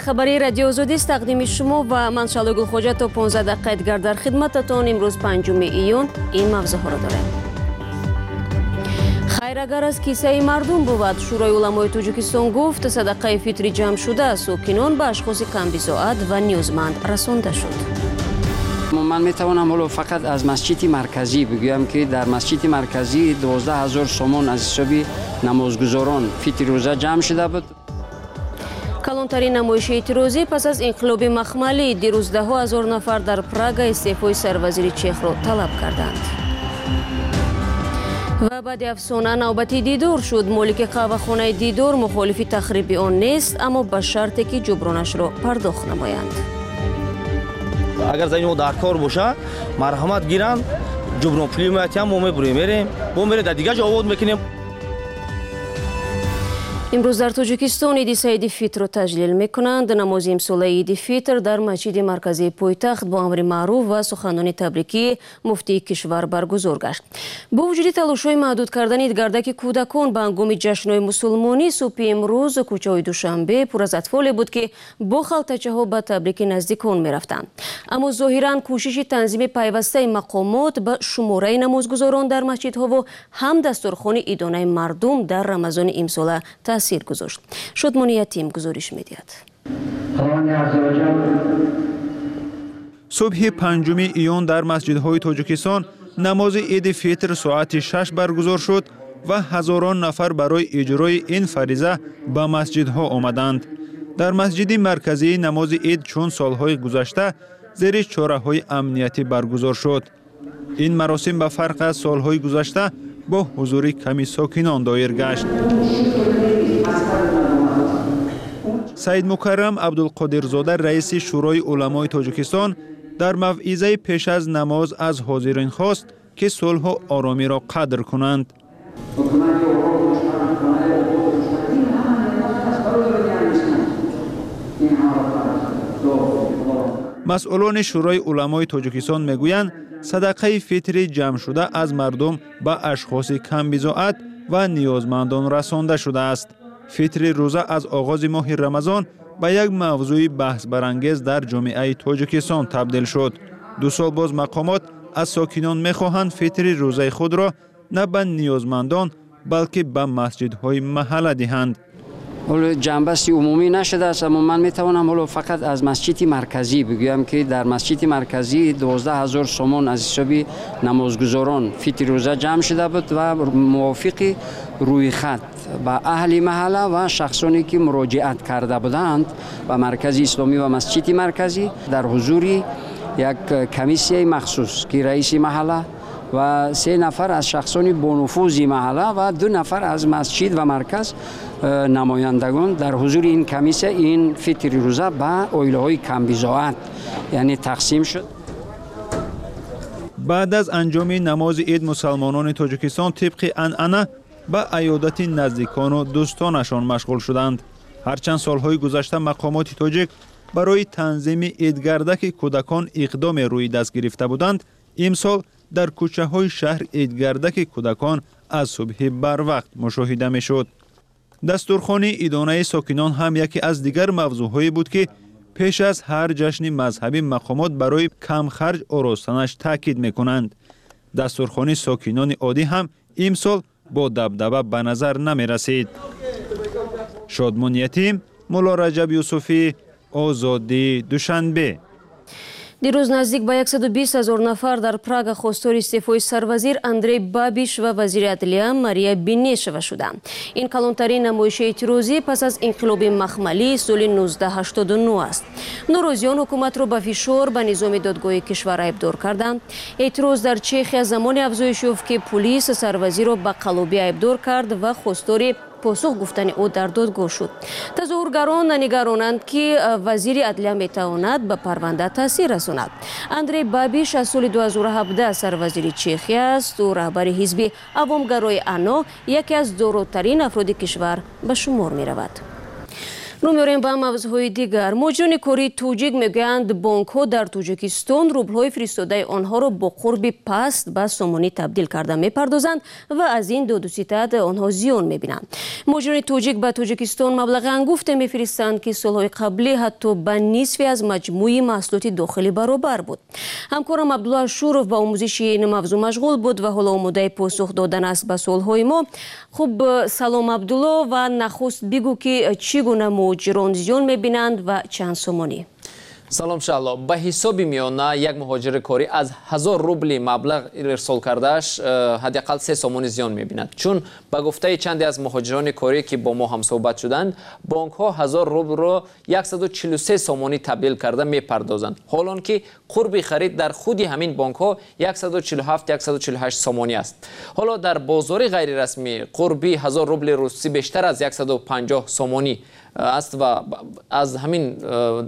خبری رادیو آزادی است تقدیم شما و من شالو گلخوجه تا 15 دقیقه دیگر در خدمتتان. امروز 5 ایون این موضوع ها را داریم. خیر اگر از کیسه مردم بود. شورای علمای تاجیکستان گفت صدقه فطری جمع شده ساکنان به اشخاص کم بضاعت و نیازمند رسانده شد. من میتوانم حالا فقط از مسجد مرکزی بگویم که در مسجد مرکزی 12,000 سومون از حساب نمازگزاران فطر روزه جمع شده بود. کلانترین نمایش اعتراضی پس از انقلاب مخملی دیروز 10,000 نفر در پراگ استعفای سروزیر چخ را طلب کردند. و بعد افسانه نوبتی دیدار شد. مالک قهوه‌خانه دیدار مخالف تخریب آن نیست اما به شرطی که جبرانش را پرداخت نمایند. اگر زنی در کار باشه مرحمت گیرن جبران پولی میاتیم ما میبریم در دیگه جا آباد میکنیم. امروز در تاجیکستان عید سعید فطر را تجلیل میکنند. نماز امساله عید فطر در مسجد مرکزی پایتخت با امر معروف و سخنان تبریکی مفتی کشور برگزار گشت. با وجود تلاش‌های محدود کردن عیدگردک کودکان به هنگام جشن‌های مسلمانی، صبح امروز کوچه‌های دوشنبه پر از اطفال بود که با خلطچه‌ها به تبریک نزدیکان می‌رفتند. اما ظاهراً کوشش تنظیم پیوسته مقامات به شماره نمازگزاران در مسجدها و هم دستورخوان عیدانه مردم در رمضان امساله تاثیر گذاشت. شادمان یتیم گزارش می‌دهد. صبح 5 ایون در مسجدهای تاجیکستان نماز عید فطر ساعت 6 برگزار شد و هزاران نفر برای اجرای این فریضه به مسجدها آمدند. در مسجد مرکزی نماز عید چون سالهای گذشته زیر چاره‌های امنیتی برگزار شد. این مراسم به فرق از سالهای گذشته با حضور کمی ساکنان دایر گشت. سید مکرم عبدالقادرزاده رئیس شورای علمای تاجیکستان در موعظه پیش از نماز از حاضرین خواست که صلح و آرامی را قدر کنند. مسئولان شورای علمای تاجیکستان میگویند صدقه فطری جمع شده از مردم به اشخاص کم بضاعت و نیازمندان رسانده شده است. فطر روزه از آغاز ماه رمضان به یک موضوع بحث برانگیز در جامعه تاجیکستان تبدیل شد. 2 سال باز مقامات از ساکنان میخواهند فطر روزه خود را نه به نیازمندان بلکه به مسجدهای محله دهند. حالا جنبستی عمومی نشده است اما من میتوانم حالا فقط از مسجد مرکزی بگویم که در مسجد مرکزی 12,000 سومون از حساب نمازگزاران فطر روزه جمع شده بود و موافق روی خط با اهل محله و شخصانی که مراجعت کرده بودند و مرکز اسلامی و مسجد مرکزی در حضور یک کمیسیه مخصوص که رئیس محله و 3 نفر از شخصانی با نفوذ محله و 2 نفر از مسجد و مرکز نمایندگان در حضور این کمیسیه این فطر روزه به عائله‌های کم بضاعت یعنی تقسیم شد. بعد از انجام نماز عید مسلمانان تاجیکستان طبق عنعنه به عیادت نزدیکان و دوستانشان مشغول شدند. هرچند سالهای گذشته مقامات تاجیک برای تنظیم عیدگردک کودکان اقدام روی دست گرفته بودند، امسال در کوچه های شهر عیدگردک کودکان از صبح بر وقت مشاهده می شد. دستورخوان عیدانه ساکنان هم یکی از دیگر موضوعهایی بود که پیش از هر جشن مذهبی مقامات برای کم خرج آراستنش تاکید می کنند. دستورخوان ساکنان عادی هم امسال با دبدبه به نظر نمی رسید. شادمان یتیم، مولا رجب یوسفی، آزادی، دوشنبه. دیروز نزدیک به 120,000 نفر در پراگ خواستار استعفای سروزیر اندری بابیش و وزیر عدلیه ماریا بینیشوا شدند. این کلانترین نمایش اعتراضی پس از انقلاب مخملی سال 1989 است. نوروزیان حکومت را به فشار به نظام دادگاه کشور ایبدار کردند. اعتراض در چخیا زمان افزایش یافت که پلیس سروزیر را به قلابی ایبدار کرد و خواستار پاسخ گفتن او در دادگاه شد. تظاهرگران نگرانند که وزیر عدلیه میتواند به پرونده تاثیر رساند. اندری بابیش از سال 2017 سروزیر چخیا است و رهبر حزب عوامگرای انا یکی از داراترین افراد کشور به شمار می رود. رو می‌ریم به موضوعهای دیگر. مجران کاری توجیک میگویند بانک‌ها در تاجیکستان روبل‌های فرستاده آنها را با قرب پست به سومونی تبدیل کرده می‌پردازند و از این دو ستد آنها زیان می‌بینند. مجران توجیک به تاجیکستان مبلغ انگفته می‌فرستند که سال‌های قبلی حتی به نصف از مجموعه محصولات داخلی برابر بود. همکارم عبدالله شورف با آموزش این موضوع مشغول بود و حالا آماده پاسخ دادن است به سوال‌های ما. خب سلام عبدالله و نخست بگو که چگونه مهاجران زیان می‌بینند و چند سومانی؟ سلام شهلا. به حساب میانه یک مهاجر کاری از 1000 روبل مبلغ ارسال کردهش حداقل 3 سومانی زیان می‌بیند، چون به گفته چندی از مهاجران کاری که با ما هم صحبت شدند بانک ها 1000 روبل را 143 سومانی تبدیل کرده می‌پردازند، حالان که قرب خرید در خودی همین بانک ها 147-148 سومانی است. حالا در بازار غیر رسمی قربی 1000 روبل روسی بیشتر از 150 سومانی است و از همین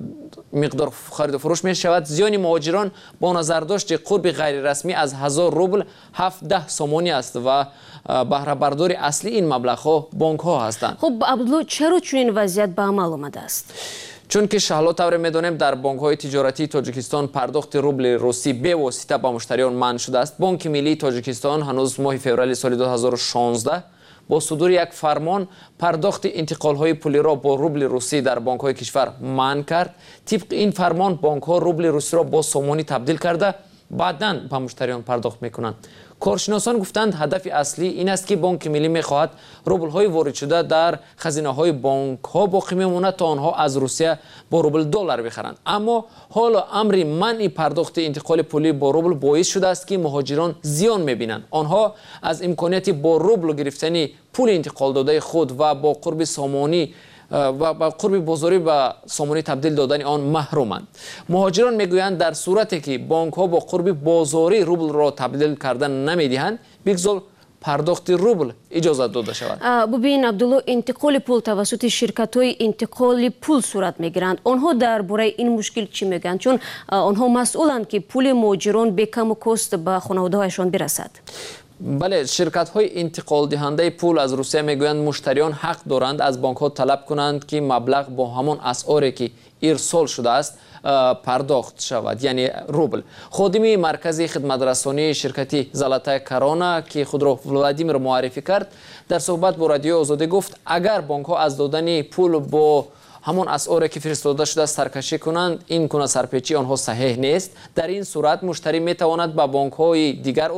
مقدار خرید و فروش می شود. زیان مهاجران با نظر داشت قرب غیر رسمی از 1000 روبل 17 سومانی است و بهره بردار اصلی این مبلغ ها بانک ها هستند. خب عبدالله چرا چنین وضعیت به عمل آمده است؟ چون که شهلا طور میدانیم در بانک های تجارتی تاجیکستان پرداخت روبل روسی به واسطه به مشتریان منع شده است. بانک ملی تاجیکستان هنوز ماه فوریه سال 2016 با صدور یک فرمان پرداخت انتقال های پولی را با روبل روسی در بانک های کشور منع کرد. طبق این فرمان بانک ها روبل روسی را با سومانی تبدیل کرده بعداً به مشتریان پرداخت میکنند. کارشناسان گفتند هدف اصلی این است که بانک ملی میخواهد روبل های وارد شده در خزینه های بانک ها باقی میماند تا آنها از روسیه با روبل دلار بخرند. اما حالا امر منع پرداخت انتقال پولی با روبل باعث شده است که مهاجران زیان میبینند. آنها از امکانیت با روبل گرفتن پول انتقال داده خود و با قرب سامانی و با قرب بازاری به سامانی تبدیل دادن آن محرومند. مهاجران میگویند در صورتی که بانک ها با قرب بازاری روبل را تبدیل کردن نمیدهند بگذار پرداخت روبل اجازه داده شود. ببین عبدالله، انتقال پول توسط شرکت های انتقال پول صورت میگیرند. آنها درباره این مشکل چی میگن؟ چون آنها مسئولند که پول مهاجران به کم و کاست به خانواده هایشان برسد. بله، شرکت های انتقال دهنده پول از روسیه میگویند مشتریان حق دارند از بانک ها طلب کنند که مبلغ با همان اسعاری که ارسال شده است پرداخت شود، یعنی روبل. خادم مرکز خدمت رسانی شرکتی زلاتای کرونا که خود را ولادیمیر معرفی کرد در صحبت با رادیو آزادی گفت اگر بانک ها از دادن پول با همان اسعاری که فرستاده شده سرکشی کنند، این گونه سرپیچی آنها صحیح نیست. در این صورت مشتری میتواند به بانک های دیگر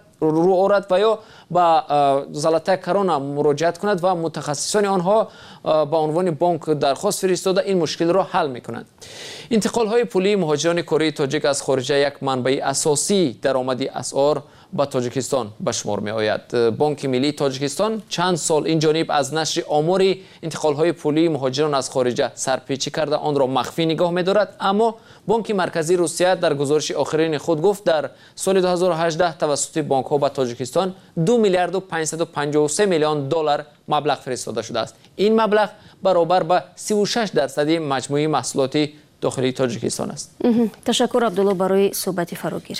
رو آورد و یا به زلاتای کرونا مراجعت کند و متخصصان آنها با عنوان بانک درخواست فرستاده این مشکل را حل میکنند. انتقال های پولی مهاجران کره تاجیک از خارجه یک منبع اساسی درآمد اسعار به تاجیکستان به شمار می آید. بانک ملی تاجیکستان چند سال این جانب از نشر آمار انتقال های پولی مهاجران از خارجه سرپیچی کرده آن را مخفی نگاه می دارد، اما بانک مرکزی روسیه در گزارش آخرین خود گفت در سال 2018 توسط بانک ها به تاجیکستان 2 میلیارد و 553 میلیون دلار مبلغ فرستاده شده است. این مبلغ برابر به 36% مجموعی محصولات داخلی تاجیکستان است. تشکر عبدالله برای صحبت فراگیر.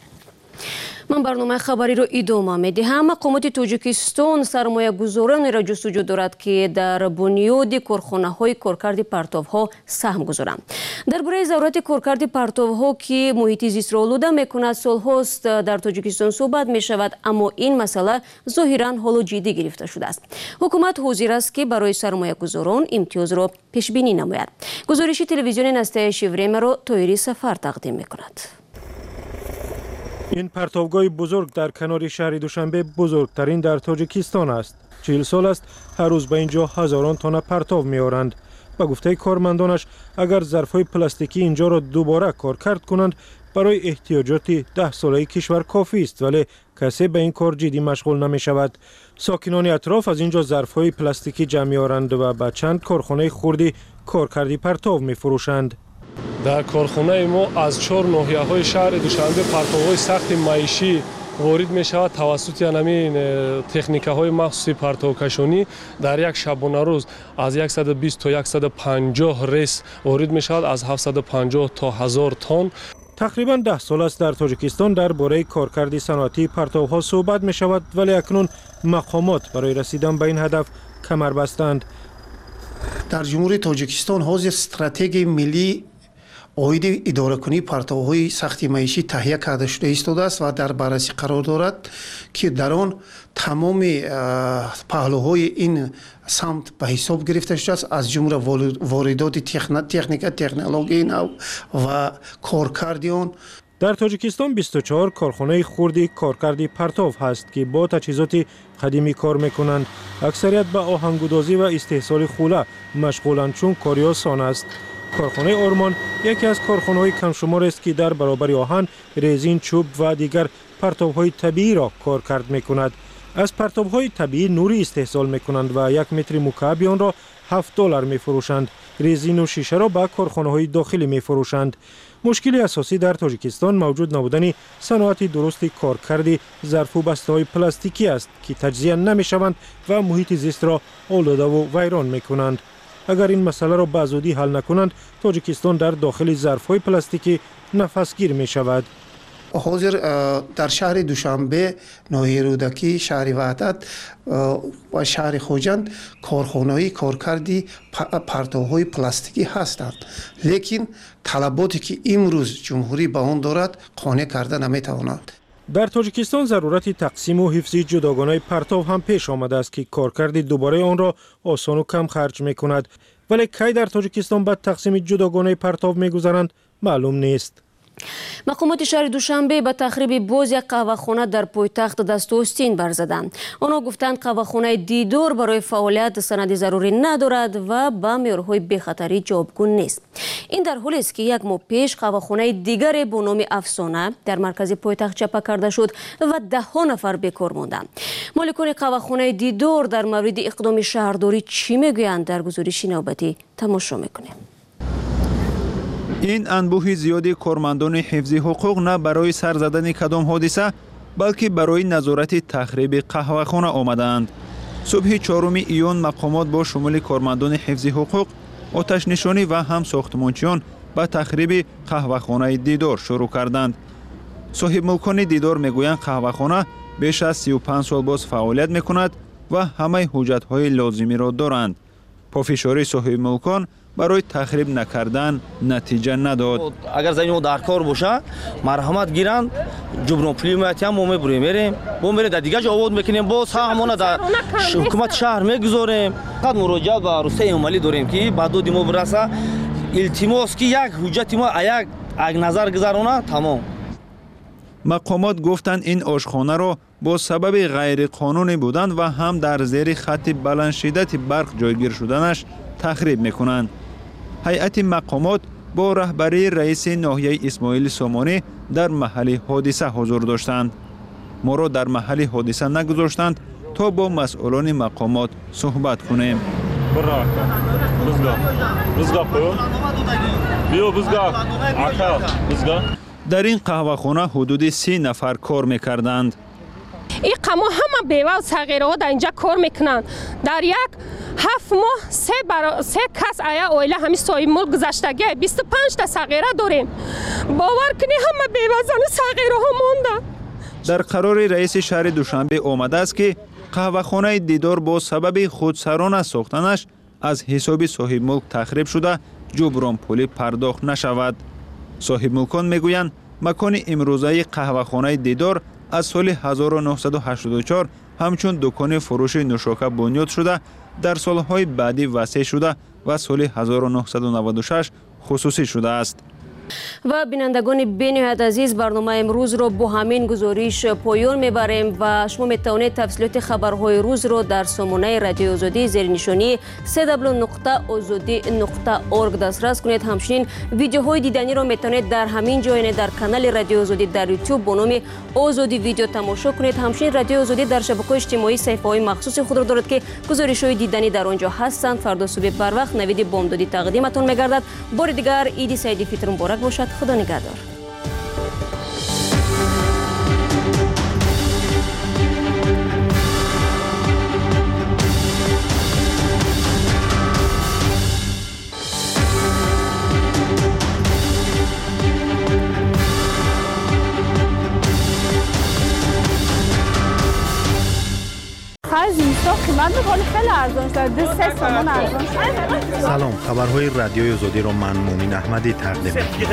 من برنامه خبری را ادامه میدهم. مقامات تاجیکستان سرمایه گذاران را جستجو دارد که در بنیاد کارخانه های کارکرد پرتاب ها سهم گذارند. درباره ضرورت کارکرد پرتاب ها که محیط زیست را آلوده میکند سالهاست در تاجیکستان صحبت می شود، اما این مسئله ظاهرا حالا جدی گرفته شده است. حکومت حاضر است که برای سرمایه گذاران امتیاز را پیش بینی نماید. گزارش تلویزیون نستایش وریم را تویری سفر تقدیم میکند. این پرتابگاه بزرگ در کنار شهر دوشنبه بزرگترین در تاجیکستان است. 40 سال است هر روز به اینجا هزاران تانه پرتاب میآورند. به گفته کارمندانش اگر ظرفهای پلاستیکی اینجا را دوباره کارکرد کنند برای احتیاجات 10 ساله کشور کافی است، ولی کسی به این کار جدی مشغول نمی شود. ساکنان اطراف از اینجا ظرفهای پلاستیکی جمع میآورند و به چند کارخانه خردی کارکردی پرتاب می فروشند. در کارخانه ما از 4 ناحیه‌های شهر دوشنبه پرتاب‌های سخت معیشی وارد می شود توسط همین تکنیک‌های مخصوصی پرتابکشانی. در یک شبانه روز از 120 تا 150 ریس وارد می شود، از 750 تا 1000 تن. تقریبا 10 سال است در تاجیکستان درباره کارکرد صنعتی پرتاب‌ها صحبت می شود، ولی اکنون مقامات برای رسیدن به این هدف کمر بستند. дар ҷумҳурии тоҷикистон ҳозир стратегияи миллӣ оиди идоракунии партовҳои сахти маишӣ таҳия карда шуда истодааст ва дар баррасӣ қарор дорад, ки дар он тамоми паҳлӯҳои ин самт ба ҳисоб гирифта шудааст, аз ҷумла воридоти техника, технологияи нав ва коркарди он. дар тоҷикистон 24 корхонаи хурди коркарди партов ҳаст, ки бо таҷҳизоти қадимӣ кор мекунанд. аксарият ба оҳангудозӣ ва истеҳсоли хула машғуланд, чун кори осон аст. корхонаи ормон яке аз корхонаҳои камшуморест, ки дар баробари оҳан, резин, чӯб ва дигар партовҳои табииро коркард мекунад. аз партовҳои табиӣ нурӣ истеҳсол мекунанд ва 1 метри мукааби онро $7 мефурӯшанд. резину шишаро ба корхонаҳои дохилӣ мефурӯшанд. мушкили асосӣ дар тоҷикистон мавҷуд набудани саноати дурусти коркарди зарфу бастаҳои пластикӣ аст, ки таҷзия намешаванд ва муҳити зистро олудаву вайрон мекунанд. агар ин масъаларо ба зудӣ ҳал накунанд, тоҷикистон дар дохили зарфҳои пластикӣ нафасгир мешавад. ҳозир дар шаҳри душанбе, ноҳияи рӯдакӣ, шаҳри ваҳдат ва шаҳри хоҷанд корхонаҳои коркарди партовҳои пластикӣ ҳастанд, лекин талаботе ки имрӯз ҷумҳурӣ ба он дорад, қонеъ карда наметавонанд. дар тоҷикистон зарурати тақсиму ҳифзи ҷудогонаи партов ҳам пеш омадааст, ки коркарди дубораи онро осону камхарҷ мекунад. вале кай дар тоҷикистон ба тақсими ҷудогонаи партов мегузаранд, маълум нест. мақомоти шаҳри душанбе ба тахриби боз як қаҳвахона дар пойтахт дасту остин барзаданд. онҳо гуфтанд қаҳвахонаи Дидор барои фаъолият санади зарурӣ надорад ва ба меъёрҳои бехатарӣ ҷавобгӯ нест. ин дар ҳолест, ки як моҳ пеш қаҳвахонаи дигаре бо номи Афсона дар маркази пойтахт чапа карда шуд ва даҳҳо нафар бекор монданд. моликони қаҳвахонаи Дидор дар мавриди иқдоми шаҳрдорӣ чӣ мегӯянд? дар гузориши навбатӣ тамошо мекунем. ин анбӯҳи зиёди кормандони ҳифзи ҳуқуқ на барои сар задани кадом ҳодиса, балки барои назорати тахриби қаҳвахона омадаанд. субҳи 4 июн мақомот бо шумули кормандони ҳифзи ҳуқуқ, оташнишонӣ ва ҳамсохтмончиён ба тахриби қаҳвахонаи Дидор шурӯъ карданд. соҳибмулкони Дидор мегӯянд қаҳвахона беш аз 35 сол боз фаъолият мекунад ва ҳамаи ҳуҷҷатҳои лозимиро доранд. пофишори соҳибмулкон барои тахриб накардан натиҷа надод. агар замин дар кор боша, марҳамат гиранд, ҷубронпулӣ меатиам мо мебурем, мерем, бо мере дар дига ҷо овод мекунем, боз ҳамона дар ҳукумати шаҳр мегузорем. фақат муроҷиат ба рустаи амалӣ дорем, ки ба доди мо бираса, илтимос, ки як ҳуҷҷати мо як назар гузарона, тамом. мақомот гуфтанд ин ошхонаро бо сабаби ғайриқонунӣ будан ва ҳам дар зери хатти баландшиддати барқ ҷойгир шуданаш тахриб мекунанд. ҳайати мақомот бо раҳбарии раиси ноҳияи Исмоили Сомонӣ дар маҳалли ҳодиса ҳузур доштанд. моро дар маҳалли ҳодиса нагузоштанд то бо масъулони мақомот суҳбат кунем. дар ин қаҳвахона ҳудуди 30 нафар кор мекарданд. این قما همه بیوه و صغیره ها در اینجا کار میکنن. در یک 7 ماه 3 کس آیا اویله همی صاحب ملک گذشتگی 25 تا صغیره داریم. باور کنی همه بیوه زن و صغیره ها مونده. در قرار رئیس شهر دوشنبه آمده است که قهوه‌خانه دیدار با سبب خودسرانه ساختنش از حساب صاحب ملک تخریب شده جبران پولی پرداخت نشود. صاحب ملکان میگویند مکان امروزه قهوه‌خانه دیدار از سال 1984 همچون دکان فروش نوشاکه بنیاد شده در سالهای بعدی وسیع شده و سال 1996 خصوصی شده است. و بینندگان بین‌نهایت عزیز برنامه امروز رو با همین گزارش پایان میبریم و شما میتوانید تفصیلات خبرهای روز رو در سامانه رادیو آزادی زیر نشانی www.azadi.org دسترس کنید. همچنین ویدیوهای دیدنی رو میتوانید در همین جا یعنی در کانال رادیو آزادی در یوتیوب با نام آزادی ویدیو تماشا کنید. همچنین رادیو آزادی در شبکه‌های اجتماعی صفحه‌های مخصوص خود را دارد که گزارش‌های دیدنی در آنجا هستند. فردا صبح بر وقت نوید بامدادی تقدیمتون میگردد. بار دیگر عید سعید فطر مبارک باشد. خدا نگهدار. خرج اینستا بنده خیلی ارزان شد 3 سومون ارزان شد. سلام، خبرهای رادیوی آزادی را من مومن احمدی تقدیم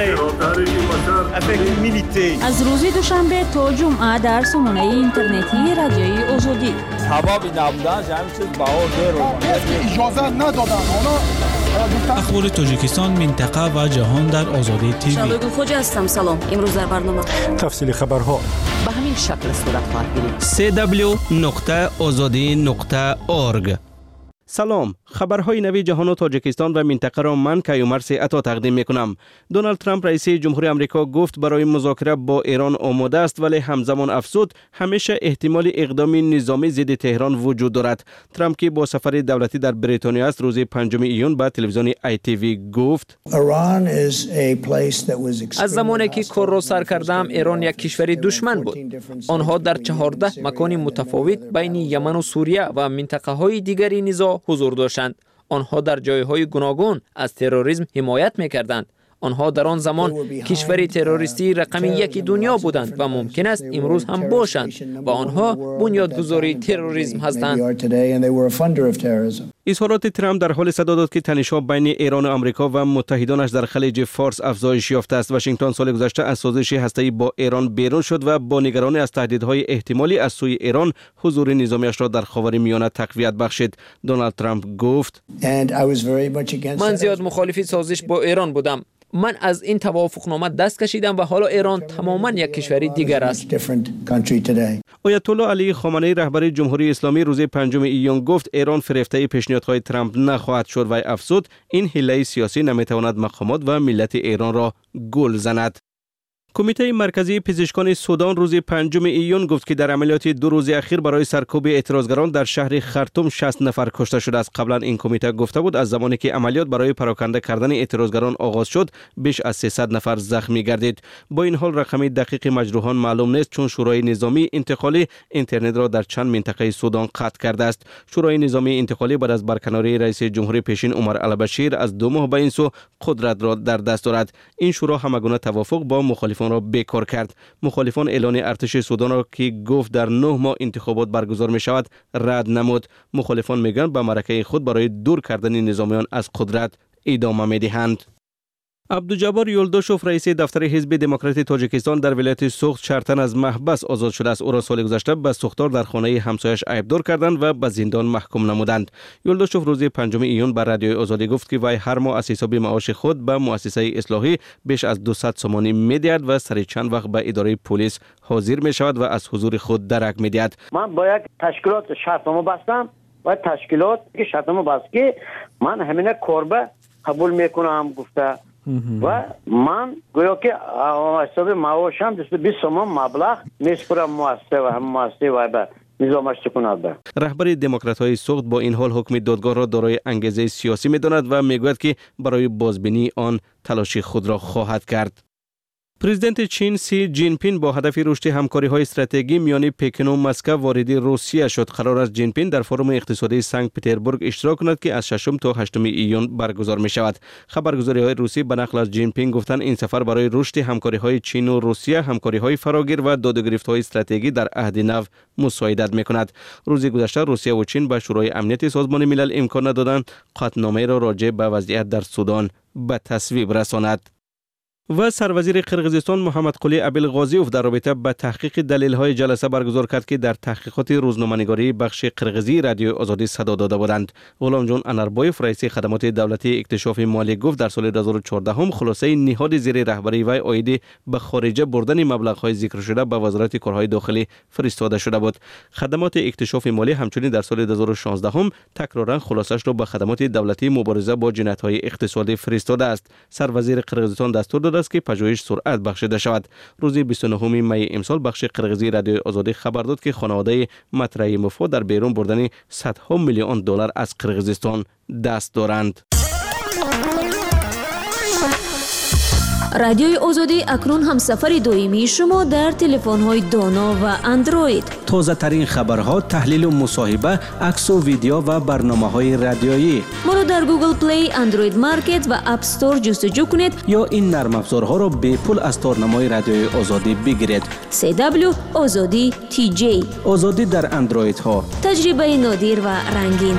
می‌کنم. از روز دوشنبه تا جمعه در سامانه اینترنتی رادیوی آزادی. حبابی نبودن همین چیز باور اجازه ندادن. اخبار تاجیکستان، منطقه و جهان در آزادی تیوی. شادو خوجا هستم. سلام. امروز در برنامه تفصیل خبرها به همین شکل صورت خواهد گرفت. www.azadi.org. سلام، خبرهای نوی جهان و تاجیکستان و منطقه را من کیومرث عطا تقدیم میکنم. دونالد ترامپ رئیس جمهوری آمریکا گفت برای مذاکره با ایران آماده است، ولی همزمان افزود همیشه احتمال اقدام نظامی ضد تهران وجود دارد. ترامپ که با سفر دولتی در بریتانیا است، روز 5 ایون به تلویزیون ITV گفت از زمانی که کار را سر کردم ایران یک کشور دشمن بود. آنها در 14 مکان متفاوت بین یمن و سوریه و منطقه های دیگری نزاع حضور داشتند. آنها در جایهای گوناگون از تروریسم حمایت می‌کردند. آنها در آن زمان کشور تروریستی رقم 1 دنیا بودند و ممکن است امروز هم باشند و آنها بنیادگذار تروریسم هستند. اظهارات ترامپ در حال صدا داد که تنش‌ها بین ایران و آمریکا و متحدانش در خلیج فارس افزایش یافته است. واشنگتن سال گذشته از سازش هسته‌ای با ایران بیرون شد و با نگرانی از تهدیدهای احتمالی از سوی ایران حضور نظامیش را در خاورمیانه تقویت بخشید. دونالد ترامپ گفت من زیاد مخالف سازش با ایران بودم. من از این توافقنامه دست کشیدم و حالا ایران تماما یک کشور دیگر است. آیت الله علی خامنه‌ای رهبر جمهوری اسلامی روز 5 ایون گفت ایران فریفته پیشنهادهای ترامپ نخواهد شد و افزود این حیله سیاسی نمیتواند مقامات و ملت ایران را گول زند. کمیته مرکزی پزشکان سودان روز 5 ایون گفت که در عملیات 2 روز اخیر برای سرکوب اعتراضگران در شهر خرطوم 60 نفر کشته شده است. قبلا این کمیته گفته بود از زمانی که عملیات برای پراکنده کردن اعتراضگران آغاز شد بیش از 300 نفر زخمی گردید. با این حال رقم دقیق مجروحان معلوم نیست، چون شورای نظامی انتقالی اینترنت را در چند منطقه سودان قطع کرده است. شورای نظامی انتقالی بعد از برکناری رئیس جمهوری پیشین عمر البشیر از 2 ماه به این سو قدرت را در دست دارد. این شورا همگونه توافق با مخالفان را بیکار کرد. مخالفان اعلان ارتش سودان را که گفت در 9 ماه انتخابات برگزار می شود رد نمود. مخالفان میگن به معرکه خود برای دور کردن نظامیان از قدرت ادامه می دهند. عبدالجبار یولداشوف رئیس دفتر حزب دموکرات تاجیکستان در ولایت سوخت شرطاً از محبس آزاد شده است. او را سال گذشته به سوختار در خانه همسایش عیبدار کردند و به زندان محکوم نمودند. یولداشوف روز 5 ایون بر رادیوی آزادی گفت که وی هر ماه از حساب معاش خود به مؤسسه اصلاحی بیش از 200 سومانی می‌دهد و سر چند وقت به اداره پلیس حاضر می شود و از حضور خود درک می‌دهد. من با یک تشکیلات شرطنامه بستم و تشکیلات که شرطنامه بست که من همین کاربه قبول میکنم گفته و من گویا که حساب معاشم 20 سوم مبلغ میسپرم مؤسسه و هم مؤسسه و به نظامش کننده. رهبر دموکرات‌های سوخت با این حال حکم دادگاه را دارای انگیزه سیاسی می‌داند و میگوید که برای بازبینی آن تلاش خود را خواهد کرد. پرزیدنت چین سی جین پین با هدف رشد همکاری‌های استراتژیکی میان پکن و مسکو وارد روسیه شد. قرار است جین پین در فروم اقتصادی سنت پترزبورگ اشتراک کند که از 6 تا 8 ایون برگزار می شود. خبرگزاری‌های روسی به نقل از جین پین گفتند این سفر برای رشد همکاری‌های چین و روسیه، همکاری‌های فراگیر و دادوگریفت‌های استراتژیکی در عهد نو مساعدت می‌کند. روز گذشته روسیه و چین به شورای امنیت سازمان ملل امکان ندادند قطعنامه را راجع به وضعیت در سودان به تصویب رساند. و سروزیر قرقیزستان محمد قلی ابوالغازیوف در رابطه به تحقیق دلیل‌های جلسه برگزار کرد که در تحقیقات روزنامه‌نگاری بخش قرقیزی رادیو آزادی صدا داده بودند. غلام جان اناربایف رئیس خدمات دولتی اکتشاف مالی گفت در سال 2014 هم خلاصه نهاد زیر رهبری وی عاید به خارجه بردن مبلغ‌های ذکر شده به وزارت کارهای داخلی فرستاده شده بود. خدمات اکتشاف مالی همچنین در سال 2016 هم تکرارا خلاصش را به خدمات دولتی مبارزه با جنایت‌های اقتصادی فرستاده است. سروزیر قرقیزستان دستور داده است که پژوهش سرعت بخشیده شود. روز 29 می امسال بخش قرقیزی رادیو آزادی خبر داد که خانواده مطرح مفاد در بیرون بردن صدها میلیون دلار از قرقیزستان دست دارند. رادیوی آزادی اکنون هم سفر دویمی شما در تلفن‌های دانا و اندروید. تازه ترین خبرها، تحلیل و مصاحبه، عکس و ویدیو و برنامه‌های رادیویی. ما را در گوگل پلی، اندروید مارکت و اپ استور جستجو کنید یا این نرم افزارها را به پول از تارنمای رادیوی آزادی بگیرید. CW آزادی TJ. آزادی در اندروید ها. تجربه نادر و رنگین.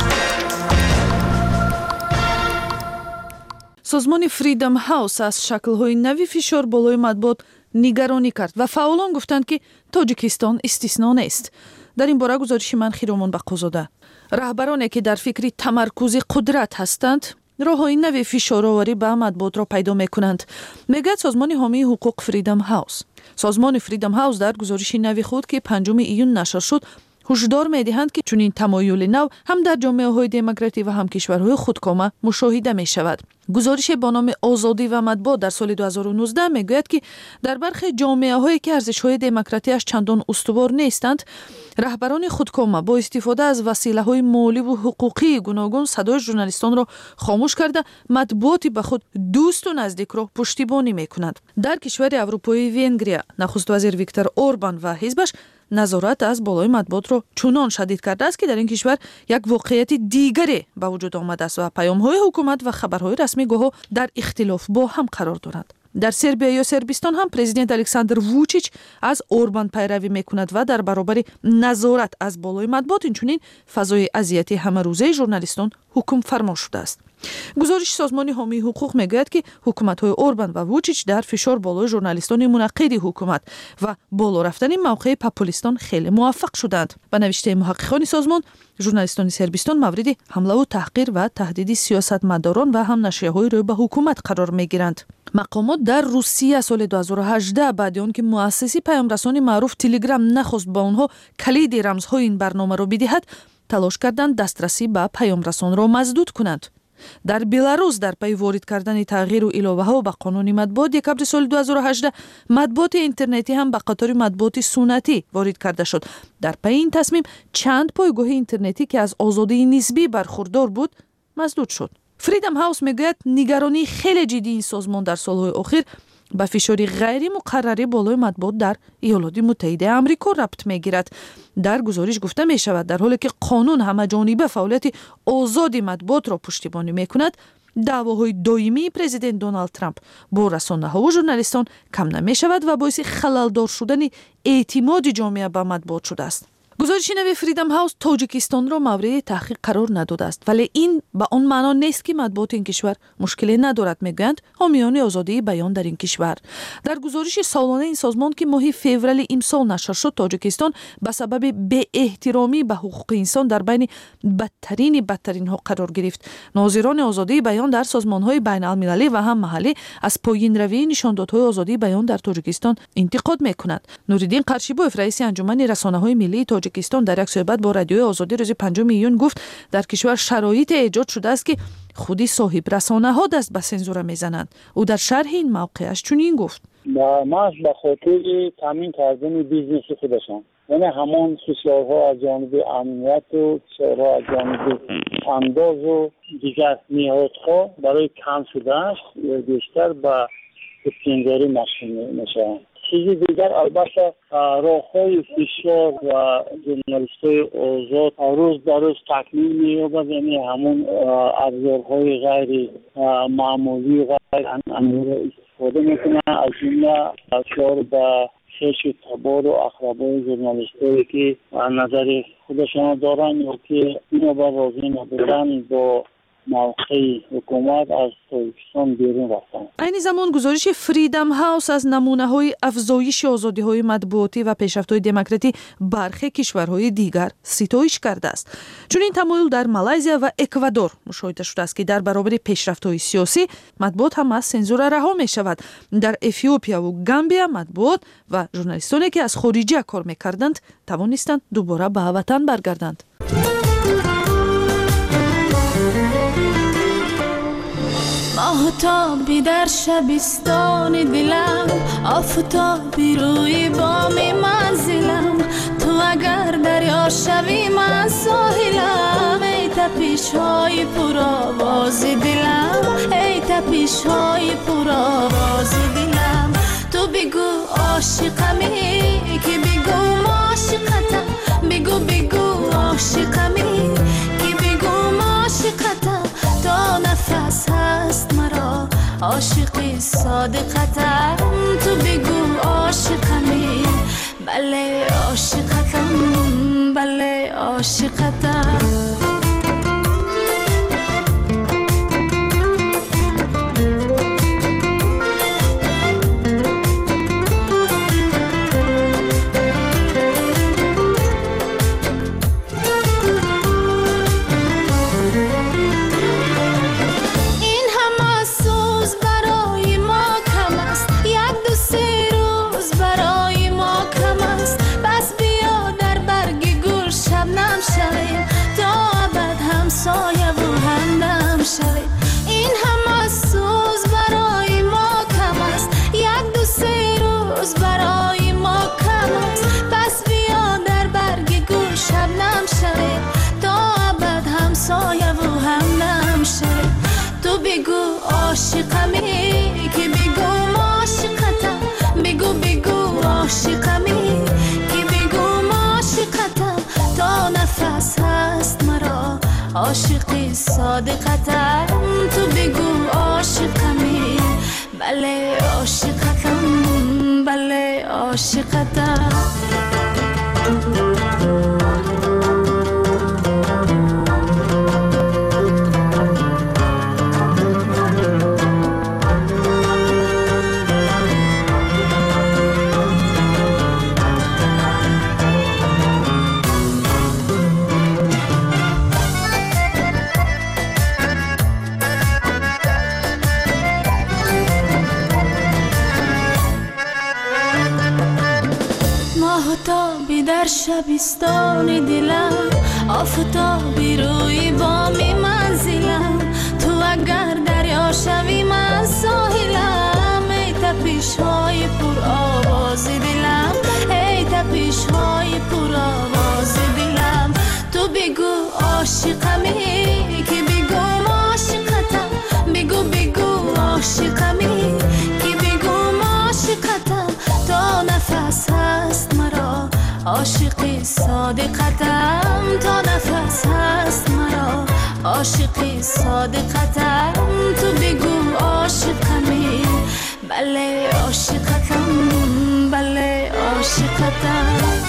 سازمان فریدم هاوس از شکل‌های نوی فشار بالای مطبوعات نگرانی کرد و فعالان گفتند که تاجیکستان استثنا نیست. در این باره گزارش من خیرامان بقازاده. رهبرانی که در فکر تمرکز قدرت هستند راه‌های نوی فشار آوری به مطبوعات را پیدا می‌کنند. میگه سازمان حامی حقوق فریدم هاوس. سازمان فریدم هاوس در گزارش نوی خود که 5 ایون نشر شد هشدار می‌دهند که چنین تمایل نو هم در جامعه‌های دموکراتیک و هم کشورهای خودکامه مشاهده می‌شود. گزارش با نام آزادی و مطبوعات در سال 2019 میگوید که در برخی جامعه‌هایی که ارزش‌های دموکراتیکش چندان استوار نیستند، رهبران خودکامه با استفاده از وسیله‌های مالی و حقوقی گوناگون صدای ژورنالیستان را خاموش کرده مطبوعات به خود دوست و نزدیک را پشتیبانی می‌کنند. در کشور اروپایی ونگریا، نخست وزیر ویکتور اوربان و حزبش نظارت از بالای مطبوعات را چنان شدید کرده است که در این کشور یک واقعیت دیگری به وجود آمده است و پیام‌های حکومت و خبرهای رسمی گاهی در اختلاف با هم قرار دارند. در سربیا یا سربستان هم پرزیدنت الکساندر ووچیچ از اوربان پیروی میکند و در برابر نظارت از بالای مطبوعات اینچنین فضای اذیت همه روزه ژورنالیستان حکم فرما شده است. گزارش سازمان حامی حقوق میگوید که حکومت‌های اوربان و ووچیچ در فشار بالای ژورنالیستان منعقد حکومت و بالا رفتن موقع پاپولیستان خیلی موفق شدند. به نوشته محققان سازمان، ژورنالیستان سربستان مورد حمله و تحقیر و تهدید سیاستمداران و هم نشریه‌های روی به حکومت قرار میگیرند. مقامات در روسیه سال 2018 بعد آنکه مؤسسی پیام‌رسانی معروف تلگرام نخواست با آنها کلید رمزهای این برنامه را بدهد، تلاش کردند دسترسی به پیام‌رسان را مسدود کنند. در بلاروس در پی وارد کردن تغییر و علاوه‌ها به قانون مطبوعات دکمبر سال 2018 مطبوعات اینترنتی هم به قطار مطبوعات سنتی وارد کرده شد. در پی این تصمیم چند پایگاه اینترنتی که از آزادی نسبی برخوردار بود مسدود شد. فریدم هاوس میگوید نگرانی خیلی جدی این سازمان در سالهای اخیر به فشاری غیر مقرری بالای مطبوعات در ایالات متحده آمریکا ربط میگیرد. در گزارش گفته می شود در حالی که قانون همه جانبه فعالیت آزادی مطبوعات را پشتیبانی میکند، دعواهای دائمی پرزیدنت دونالد ترامپ با رسانه‌ها و ژورنالیستان کم نمی شود و باعث خلل‌دار شدن اعتماد جامعه به مطبوعات شده است. گزارش نوی فریدم هاوس تاجیکستان را مورد تحقیق قرار نداده است، ولی این به آن معنا نیست که مطبوعات این کشور مشکلی ندارد، میگویند حامیان آزادی بیان در این کشور. در گزارش سالانه این سازمان که ماه فوریه امسال نشر شد، تاجیکستان به سبب بی احترامی به حقوق انسان در بین بدترین ها قرار گرفت. ناظران آزادی بیان در سازمان‌های بین‌المللی و هم محلی از پایین روی نشاندادهای آزادی بیان در تاجیکستان انتقاد می‌کنند. نوریدین قرشیبوف رئیس انجمن رسانه‌های ملی تاجیکستان در یک صحبت با رادیوی آزادی روز 5 ایون گفت در کشور شرایط ایجاد شده است که خودی صاحب رسانه‌ها دست به سنزور میزنند. او در شرح این موقعش چنین گفت: محض به خاطر تامین کردن بیزنس خودشان، یعنی همان فشارها از جانب امنیت و فشارها از جانب انداز و دیگر نهادها برای کم شدنش بیشتر به استنزاری مشغول میشوند. چیزی دیگر البته راه‌های فشار و ژورنالیست‌های آزاد روز به روز تکمیل می‌یابد، یعنی همون ابزارهای غیر معمولی و غیر عنعنوی استفاده می‌کنند، از جمله اشاره به خشم تبار و اخلاق‌های ژورنالیست‌هایی که نظر خودشان دارند یا که اینو به راضی ندارند با موقع حکومت از تاجیکستان بیرون رفتن. این زمان گزارش فریدم هاوس از نمونه‌های افزایش آزادی‌های مطبوعاتی و پیشرفت‌های دموکراتی برخی کشورهای دیگر ستایش کرده است. چون این تمایل در مالزیا و اکوادور مشاهده شده است که در برابر پیشرفت‌های سیاسی مطبوعات هم از سانسور رها می‌شود. در اتیوپیا و گامبیا مطبوعات و ژورنالیستانی که از خارجه کار می‌کردند توانستند دوباره به وطن برگردند. آفتابی در شبستان دلم، آفتابی روی بام منزلم، تو اگر دریا شوی من ساحلم، ای تپش های پرآواز دلم، ای تپش های پرآواز دلم. تو بگو عاشقمی که بگو عاشقتم، بگو بگو عاشقمی که بگو عاشقتم. تا نفس هست مرا عاشقی صادقتم. تو بگو عاشقمی، بله عاشقتم، بله عاشقتم. این همه سوز برای ما کم است، یک دو سه روز برای ما کم است. پس بیا در برگ گل شبنم شویم تا ابد همسایه و همدم شویم. تو بگو عاشقمی که بگو عاشقتم، بگو بگو عاشقمی که بگو عاشقتم. تا نفس هست مرا عاشقی صادقتم. تو بگو عاشقمی، بله عاشقتم، بله عاشقتم. آفتابی در شبستان دلم، آفتابی روی بام منزلم. تو اگر دریا شوی من ساحلم، ای تپش های پر آواز دلم، ای تپش های پر آواز دلم. تو بگو عاشقمی که بگو عاشقتم، بگو بگو عاشقمی که بگو عاشقتم. تا نفس هست مرا عاشقی صادقتم، تا نفس هست مرا عاشقی صادقتم. تو بگو عاشقمی، بله عاشقتم، بله عاشقتم.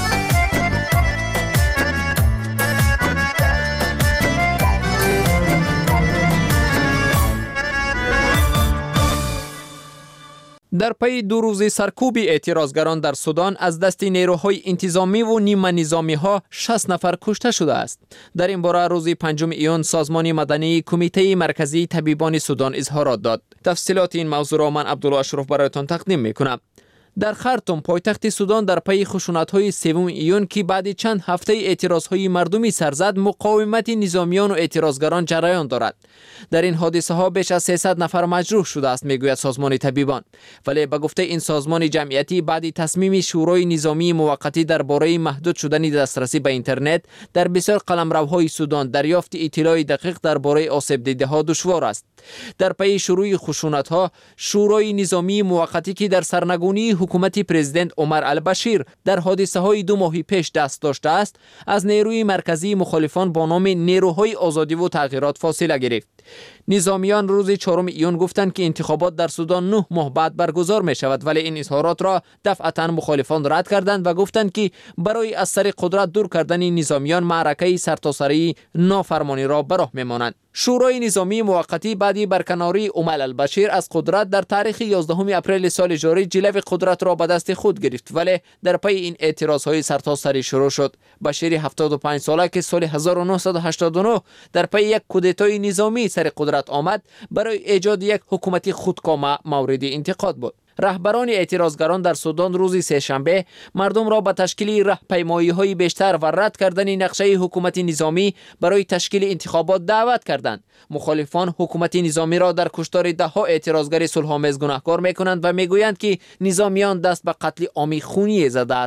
در پی 2 روز سرکوب اعتراضگران در سودان از دست نیروهای انتظامی و نیمه نظامی ها 60 نفر کشته شده است. در این باره روز 5 ایون سازمان مدنی کمیته مرکزی طبیبان سودان اظهارات داد. تفصیلات این موضوع را من عبدالله اشرف برایتان تقدیم میکنم. در خرطوم پایتخت سودان در پی خشونت‌های 3 ایون که بعد چند هفته اعتراض‌های مردمی سر زد، مقاومت نظامیان و اعتراضگران جریان دارد. در این حادثه ها بیش از 300 نفر مجروح شده است میگوید سازمان طبیبان. ولی به گفته این سازمان جمعیتی بعد تصمیم شورای نظامی موقتی درباره محدود شدن دسترسی به اینترنت در بسیار قلمروهای سودان دریافت اطلاع دقیق درباره آسیب دیده ها دشوار است. در پی شروع خشونت‌ها، شورای نظامی موقتی که در سرنگونی حکومت پرزیدنت عمر البشیر در حادثه های 2 ماه پیش دست داشته است، از نیروی مرکزی مخالفان با نام نیروهای آزادی و تغییرات فاصله گرفت. نظامیان روز 4 ایون گفتند که انتخابات در سودان 9 ماه بعد برگزار می شود، ولی این اظهارات را دفعتا مخالفان رد کردند و گفتند که برای از سر قدرت دور کردن نظامیان معرکه سرتاسری نافرمانی را به راه میمانند. شورای نظامی موقتی بعد برکناری عمر البشیر از قدرت در تاریخ 11 اپریل سال جاری جلو قدرت را به دست خود گرفت، ولی در پی این اعتراضهای سرتاسری شروع شد. بشیر 75 ساله که سال 1989 در پی یک کودتای نظامی سر قدرت آمد، برای ایجاد یک حکومت خودکامه مورد انتقاد بود. رهبران اعتراضگران در سودان روز سه‌شنبه مردم را به تشکیل راهپیمایی‌های بیشتر و رد کردن نقشه حکومت نظامی برای تشکیل انتخابات دعوت کردند. مخالفان حکومت نظامی را در کشتار ده‌ها اعتراضگر صلح‌آمیز گناهکار می‌کنند و می‌گویند که نظامیان دست به قتل عامی خونی زده است.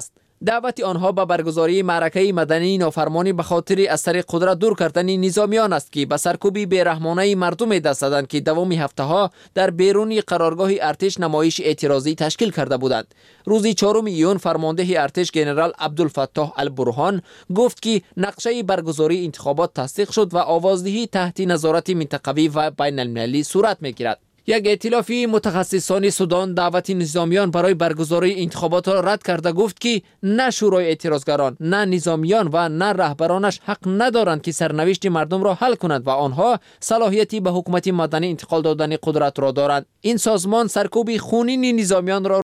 دعوت آنها به برگزاری معرکه مدنی نافرمانی به خاطر از طریق قدرت دور کردن نظامیان است که به سرکوبی بیرحمانه مردم دست دادند که دوام هفته ها در بیرون قرارگاه ارتش نمایش اعتراضی تشکیل کرده بودند. روز 4 ایون فرمانده ارتش جنرال عبدالفتاح البرهان گفت که نقشه برگزاری انتخابات تصدیق شد و آوازدهی تحت نظارت منطقوی و بین المللی صورت میگیرد. یک ائتلاف متخصصان سودان دعوت نظامیان برای برگزاری انتخابات را رد کرده گفت که نه شورای اعتراضگران، نه نظامیان و نه رهبرانش حق ندارند که سرنوشت مردم را حل کنند و آنها صلاحیتی به حکومت مدنی انتقال دادن قدرت را دارند. این سازمان سرکوب خونین نظامیان را